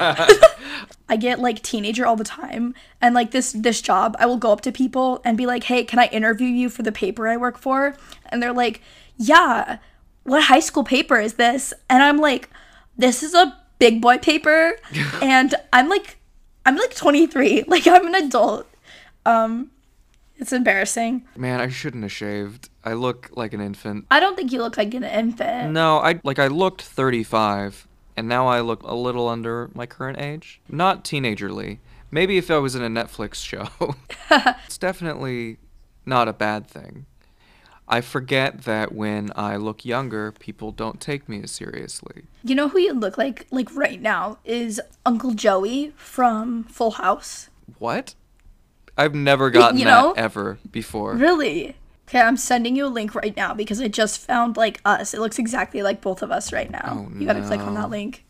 I get teenager all the time, and this job, I will go up to people and be like, hey, can I interview you for the paper I work for? And they're like, yeah, what high school paper is this? And I'm like, this is a big boy paper, and I'm 23, I'm an adult. It's embarrassing. Man, I shouldn't have shaved. I look like an infant. I don't think you look like an infant. No, I looked 35, and now I look a little under my current age. Not teenagerly. Maybe if I was in a Netflix show. It's definitely not a bad thing. I forget that when I look younger, people don't take me as seriously. You know who you look like right now is Uncle Joey from Full House. What? I've never gotten that ever before. Really? Okay, I'm sending you a link right now because I just found like us. It looks exactly like both of us right now. Oh, you gotta click on that link.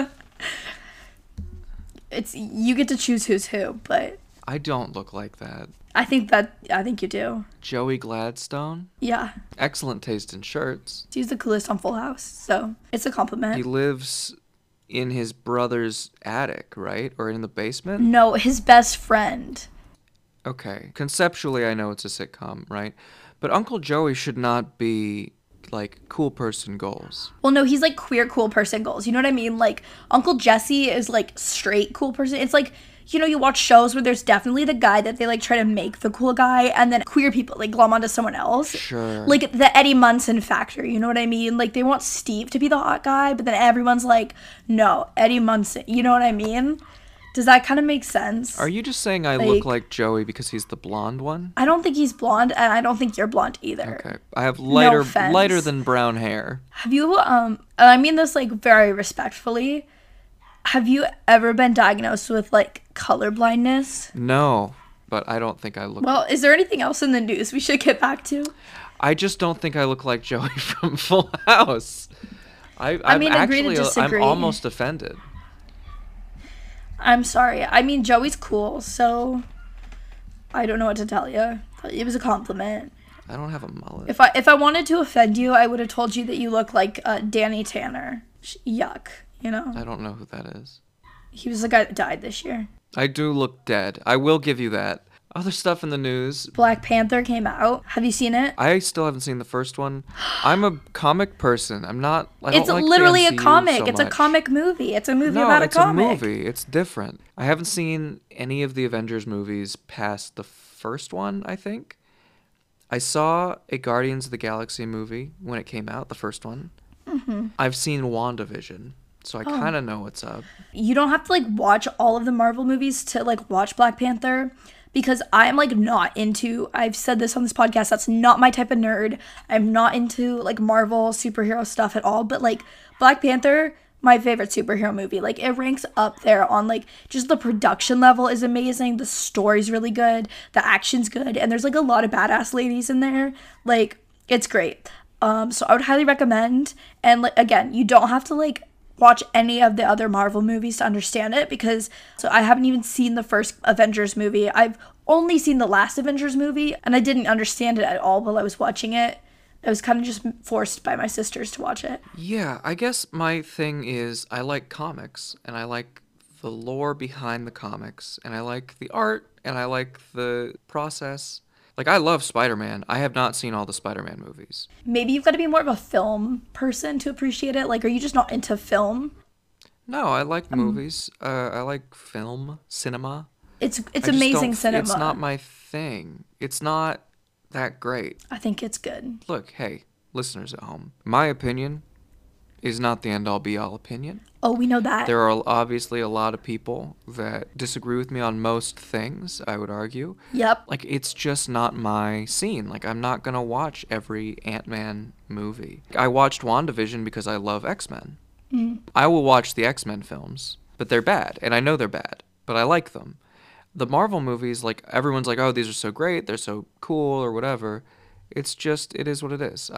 You get to choose who's who, but I don't look like that. I think you do. Joey Gladstone? Yeah. Excellent taste in shirts. He's the coolest on Full House, so it's a compliment. He lives in his brother's attic, right? Or in the basement? No, his best friend. Okay. Conceptually, I know it's a sitcom, right? But Uncle Joey should not be, like, cool person goals. Well, no, he's, like, queer cool person goals. You know what I mean? Like, Uncle Jesse is, like, straight cool person. It's, like, you know, you watch shows where there's definitely the guy that they, like, try to make the cool guy, and then queer people, like, glom onto someone else. Sure. Like, the Eddie Munson factor, you know what I mean? Like, they want Steve to be the hot guy, but then everyone's like, no, Eddie Munson. You know what I mean? Does that kind of make sense? Are you just saying I look like Joey because he's the blonde one? I don't think he's blonde, and I don't think you're blonde either. Okay. I have lighter than brown hair. Have you, and I mean this, like, very respectfully, have you ever been diagnosed with, like, color blindness? No, but I don't think I look... Well, is there anything else in the news we should get back to? I just don't think I look like Joey from Full House. I mean, agree to disagree. I'm almost offended. I'm sorry. I mean, Joey's cool, so I don't know what to tell you. It was a compliment. I don't have a mullet. If I wanted to offend you, I would have told you that you look like Danny Tanner. Yuck, you know? I don't know who that is. He was the guy that died this year. I do look dead. I will give you that. Other stuff in the news. Black Panther came out. Have you seen it? I still haven't seen the first one. I'm a comic person. I don't It's like literally the a MCU comic. so It's a much. comic movie. It's a movie about a comic. No, it's a movie. It's different. I haven't seen any of the Avengers movies past the first one, I think. I saw a Guardians of the Galaxy movie when it came out, the first one. Mm-hmm. I've seen WandaVision, so I kind of know what's up. You don't have to, like, watch all of the Marvel movies to, like, watch Black Panther. Because I'm, like, not into, I've said this on this podcast, that's not my type of nerd. I'm not into, like, Marvel superhero stuff at all. But, like, Black Panther, my favorite superhero movie. Like, it ranks up there on, like, just the production level is amazing. The story's really good. The action's good. And there's, like, a lot of badass ladies in there. Like, it's great. So I would highly recommend. And, like, again, you don't have to, like, watch any of the other Marvel movies to understand it, because so I haven't even seen the first Avengers movie. I've only seen the last Avengers movie, and I didn't understand it at all while I was watching it. I was kind of just forced by my sisters to watch it. Yeah, I guess my thing is I like comics, and I like the lore behind the comics, and I like the art, and I like the process. Like, I love Spider-Man. I have not seen all the Spider-Man movies. Maybe you've got to be more of a film person to appreciate it. Like, are you just not into film? No, I like movies. I like film, cinema. It's amazing cinema. It's not my thing. It's not that great. I think it's good. Look, hey, listeners at home. My opinion is not the end-all be-all opinion. Oh, we know that. There are obviously a lot of people that disagree with me on most things, I would argue. Yep. Like, it's just not my scene. Like, I'm not going to watch every Ant-Man movie. I watched WandaVision because I love X-Men. I will watch the X-Men films, but they're bad, and I know they're bad, but I like them. The Marvel movies, like, everyone's like, oh, these are so great, they're so cool, or whatever. It's just, it is what it is.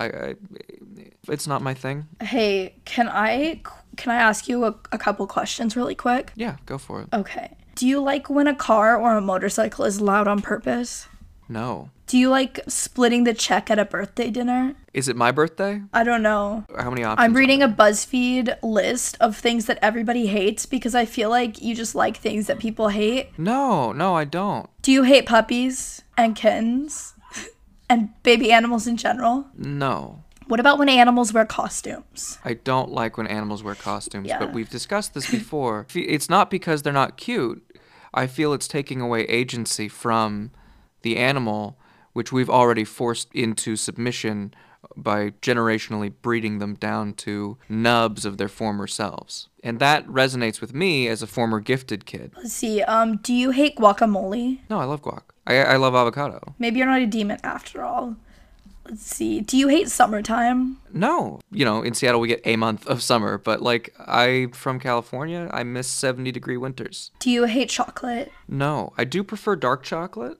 It's not my thing. Hey, can I ask you a couple questions really quick? Yeah, go for it. Okay. Do you like when a car or a motorcycle is loud on purpose? No. Do you like splitting the check at a birthday dinner? Is it my birthday? I don't know. How many options? I'm reading a BuzzFeed list of things that everybody hates because I feel like you just like things that people hate. No, I don't. Do you hate puppies and kittens and baby animals in general? No. What about when animals wear costumes? I don't like when animals wear costumes, Yeah. but we've discussed this before. It's not because they're not cute. I feel it's taking away agency from the animal which we've already forced into submission by generationally breeding them down to nubs of their former selves. And that resonates with me as a former gifted kid. Let's see, do you hate guacamole? No, I love guac. I love avocado. Maybe you're not a demon after all. Let's see, do you hate summertime? No. You know, in Seattle we get a month of summer, but like from California, I miss 70-degree winters. Do you hate chocolate? No, I do prefer dark chocolate,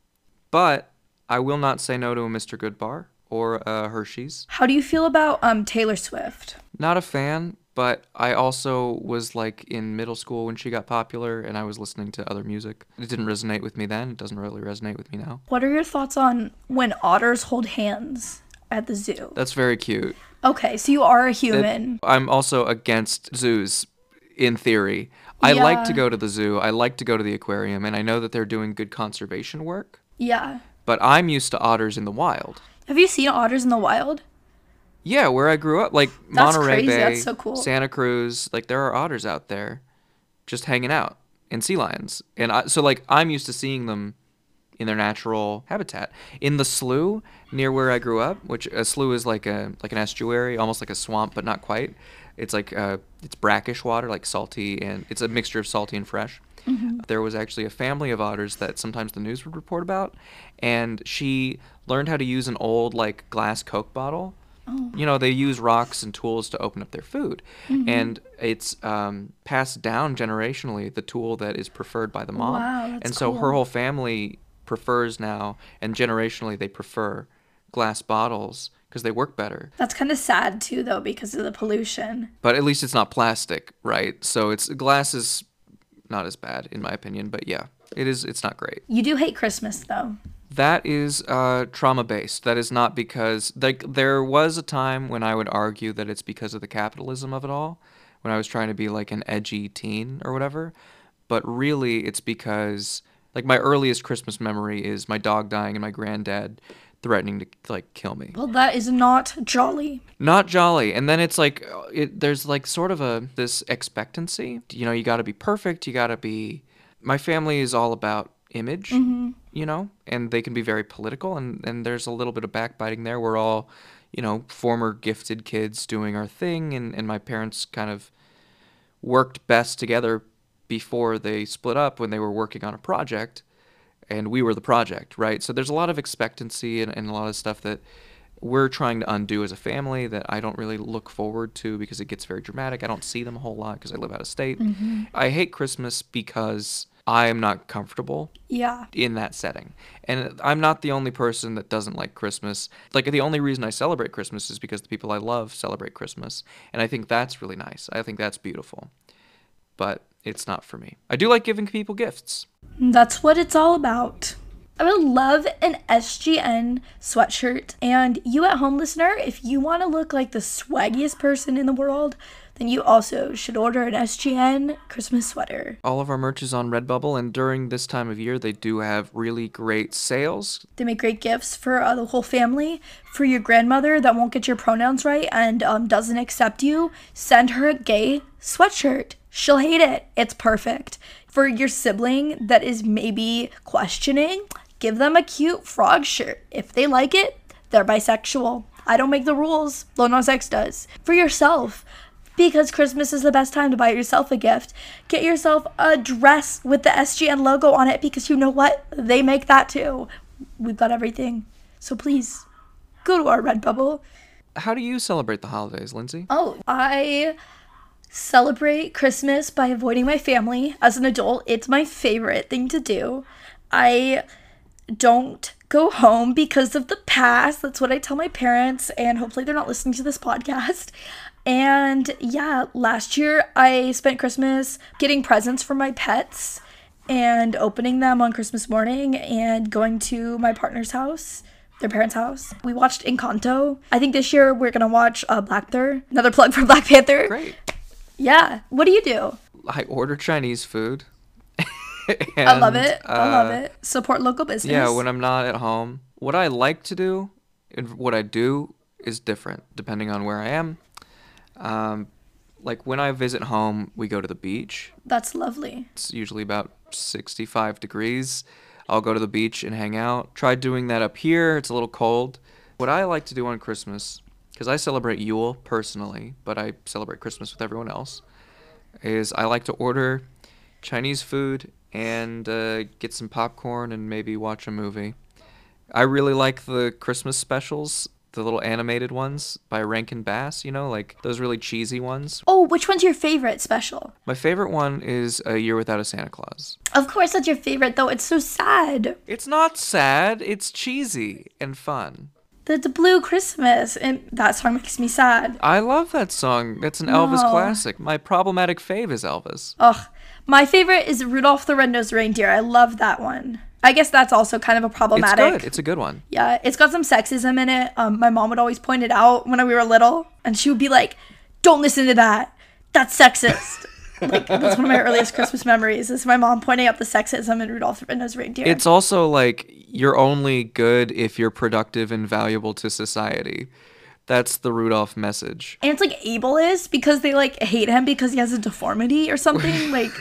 but I will not say no to a Mr. Goodbar or a Hershey's. How do you feel about Taylor Swift? Not a fan, but I also was like in middle school when she got popular and I was listening to other music. It didn't resonate with me then. It doesn't really resonate with me now. What are your thoughts on when otters hold hands at the zoo? That's very cute. Okay, so you are a human. I'm also against zoos in theory. I like to go to the zoo. I like to go to the aquarium, and I know that they're doing good conservation work. Yeah. But I'm used to otters in the wild. Have you seen otters in the wild? Yeah, where I grew up, like That's Monterey crazy. Bay, That's so cool. Santa Cruz, like there are otters out there just hanging out, and sea lions. And so like I'm used to seeing them in their natural habitat. In the slough near where I grew up, which a slough is like an estuary, almost like a swamp, but not quite. It's like it's brackish water, like salty, and it's a mixture of salty and fresh. Mm-hmm. There was actually a family of otters that sometimes the news would report about, and she learned how to use an old like glass Coke bottle. Oh. You know, they use rocks and tools to open up their food, and it's passed down generationally, the tool that is preferred by the mom. Wow, that's and so cool. her whole family prefers now, and generationally they prefer glass bottles because they work better. That's kind of sad too, though, because of the pollution. But at least it's not plastic, right? So glass is not as bad in my opinion, but yeah, it's not great. You do hate Christmas, though. That is trauma-based. That is not because there was a time when I would argue that it's because of the capitalism of it all, when I was trying to be like an edgy teen or whatever. But really, it's because like my earliest Christmas memory is my dog dying and my granddad threatening to like kill me. Well, that is not jolly. Not jolly. And then it's like there's like sort of this expectancy. You know, you got to be perfect. You got to be. My family is all about image. Mm-hmm. You know, and they can be very political, and there's a little bit of backbiting there. We're all, you know, former gifted kids doing our thing, and my parents kind of worked best together before they split up when they were working on a project, and we were the project, right? So there's a lot of expectancy and a lot of stuff that we're trying to undo as a family that I don't really look forward to because it gets very dramatic. I don't see them a whole lot because I live out of state. Mm-hmm. I hate Christmas because I am not comfortable in that setting. And I'm not the only person that doesn't like Christmas. Like, the only reason I celebrate Christmas is because the people I love celebrate Christmas. And I think that's really nice. I think that's beautiful. But it's not for me. I do like giving people gifts. That's what it's all about. I would love an SGN sweatshirt. And you at home, listener, if you want to look like the swaggiest person in the world, then you also should order an SGN Christmas sweater. All of our merch is on Redbubble, and during this time of year, they do have really great sales. They make great gifts for the whole family. For your grandmother that won't get your pronouns right and doesn't accept you, send her a gay sweatshirt. She'll hate it. It's perfect. For your sibling that is maybe questioning, give them a cute frog shirt. If they like it, they're bisexual. I don't make the rules. Lil Nas X does. For yourself, because Christmas is the best time to buy yourself a gift, get yourself a dress with the SGN logo on it, because you know what? They make that too. We've got everything. So please, go to our Redbubble. How do you celebrate the holidays, Lindsay? Oh, I celebrate Christmas by avoiding my family. As an adult, it's my favorite thing to do. I don't go home because of the past. That's what I tell my parents, and hopefully they're not listening to this podcast. And yeah, last year I spent Christmas getting presents for my pets and opening them on Christmas morning and going to my partner's house, their parents' house. We watched Encanto. I think this year we're going to watch Black Panther. Another plug for Black Panther. Great. Yeah. What do you do? I order Chinese food. I love it. I love it. Support local business. Yeah, when I'm not at home. What I like to do and what I do is different depending on where I am. Like when I visit home, we go to the beach. That's lovely. It's usually about 65 degrees. I'll go to the beach and hang out. Tried doing that up here. It's a little cold. What I like to do on Christmas, because I celebrate Yule personally, but I celebrate Christmas with everyone else, is I like to order Chinese food and get some popcorn and maybe watch a movie. I really like the Christmas specials, the little animated ones by Rankin Bass, you know, like those really cheesy ones. Oh, which one's your favorite special? My favorite one is A Year Without a Santa Claus. Of course that's your favorite, though. It's so sad. It's not sad. It's cheesy and fun. The Blue Christmas, and that song makes me sad. I love that song. It's an Elvis classic. My problematic fave is Elvis. Ugh. My favorite is Rudolph the Red-Nosed Reindeer. I love that one. I guess that's also kind of a problematic. It's good. It's a good one. Yeah, it's got some sexism in it. My mom would always point it out when we were little, and she would be like, "Don't listen to that. That's sexist." Like, that's one of my earliest Christmas memories, is my mom pointing out the sexism in Rudolph the Red-Nosed Reindeer. It's also like, you're only good if you're productive and valuable to society. That's the Rudolph message. And it's like ableist, because they like hate him because he has a deformity or something. Like,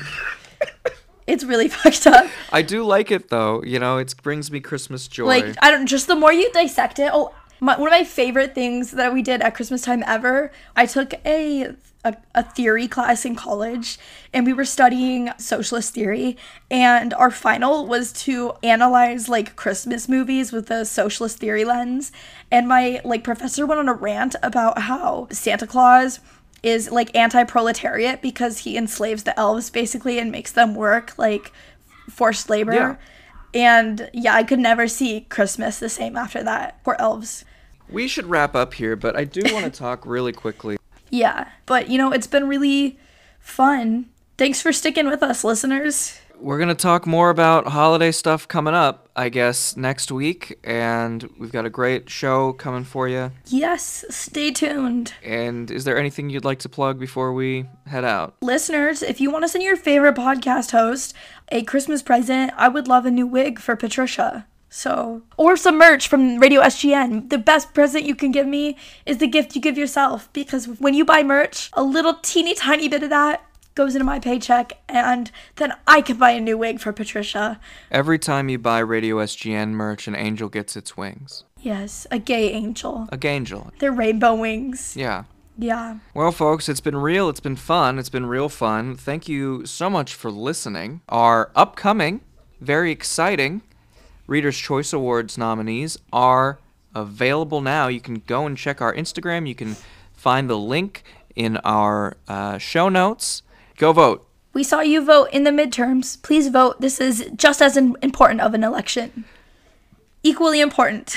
it's really fucked up. I do like it though. You know, it brings me Christmas joy. Like, just the more you dissect it. One of my favorite things that we did at Christmas time ever, I took a theory class in college, and we were studying socialist theory, and our final was to analyze like Christmas movies with a socialist theory lens. And my professor went on a rant about how Santa Claus is like anti-proletariat because he enslaves the elves basically and makes them work like forced labor. Yeah. And yeah, I could never see Christmas the same after that. Poor elves. We should wrap up here, but I do want to talk really quickly. Yeah, but it's been really fun. Thanks for sticking with us, listeners. We're going to talk more about holiday stuff coming up, I guess, next week, and we've got a great show coming for you. Yes, stay tuned. And is there anything you'd like to plug before we head out? Listeners, if you want to send your favorite podcast host a Christmas present, I would love a new wig for Patricia. Or some merch from Radio SGN. The best present you can give me is the gift you give yourself, because when you buy merch, a little teeny tiny bit of that goes into my paycheck, and then I can buy a new wig for Patricia. Every time you buy Radio SGN merch, an angel gets its wings. Yes, a gay angel. A gay angel. They're rainbow wings. Yeah. Yeah. Well, folks, it's been real. It's been fun. It's been real fun. Thank you so much for listening. Our upcoming, very exciting Reader's Choice Awards nominees are available now. You can go and check our Instagram. You can find the link in our show notes. Go vote. We saw you vote in the midterms. Please vote. This is just as important of an election. Equally important.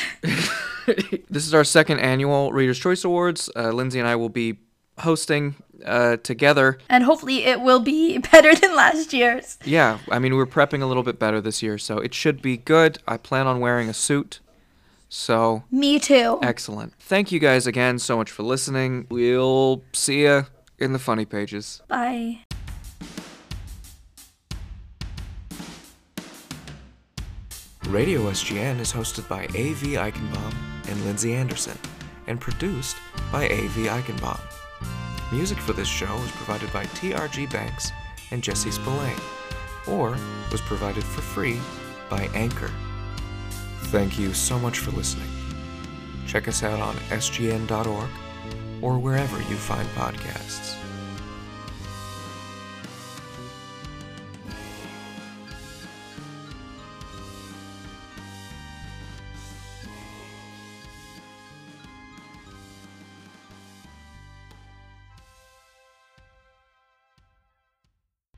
This is our second annual Reader's Choice Awards. Lindsay and I will be hosting together. And hopefully it will be better than last year's. Yeah, I mean, we're prepping a little bit better this year, so it should be good. I plan on wearing a suit. So. Me too. Excellent. Thank you guys again so much for listening. We'll see you in the funny pages. Bye. Radio SGN is hosted by A.V. Eichenbaum and Lindsay Anderson, and produced by A.V. Eichenbaum. Music for this show was provided by T.R.G. Banks and Jesse Spillane, or was provided for free by Anchor. Thank you so much for listening. Check us out on sgn.org or wherever you find podcasts.